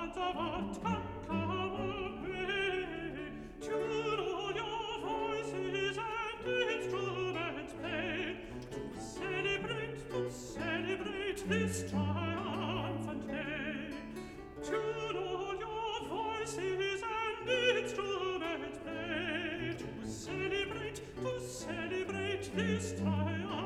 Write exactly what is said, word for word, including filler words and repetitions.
This triumphant day, tune all your voices and instruments play, to celebrate, to celebrate this triumph.